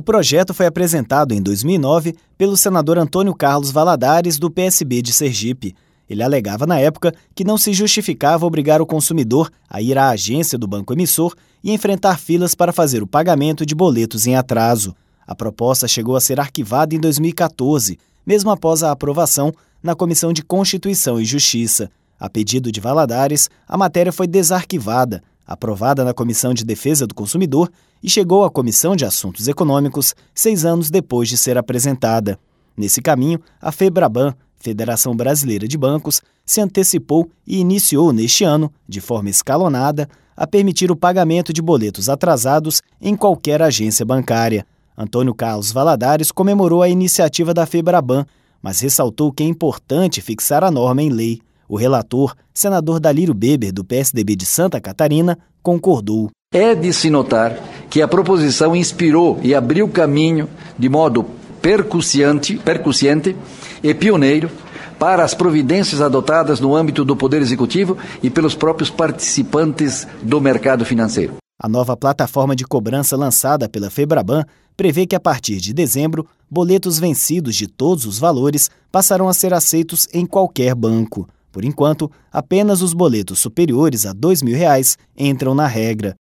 projeto foi apresentado em 2009 pelo senador Antônio Carlos Valadares, do PSB de Sergipe. Ele alegava na época que não se justificava obrigar o consumidor a ir à agência do banco emissor e enfrentar filas para fazer o pagamento de boletos em atraso. A proposta chegou a ser arquivada em 2014, mesmo após a aprovação na Comissão de Constituição e Justiça. A pedido de Valadares, a matéria foi desarquivada, aprovada na Comissão de Defesa do Consumidor e chegou à Comissão de Assuntos Econômicos 6 anos depois de ser apresentada. Nesse caminho, a FEBRABAN, Federação Brasileira de Bancos, se antecipou e iniciou neste ano, de forma escalonada, a permitir o pagamento de boletos atrasados em qualquer agência bancária. Antônio Carlos Valadares comemorou a iniciativa da FEBRABAN, mas ressaltou que é importante fixar a norma em lei. O relator, senador Dalírio Beber, do PSDB de Santa Catarina, concordou. É de se notar que a proposição inspirou e abriu caminho de modo percussiente e pioneiro para as providências adotadas no âmbito do Poder Executivo e pelos próprios participantes do mercado financeiro. A nova plataforma de cobrança lançada pela FEBRABAN prevê que a partir de dezembro, boletos vencidos de todos os valores passarão a ser aceitos em qualquer banco. Por enquanto, apenas os boletos superiores a R$ 2.000 entram na regra.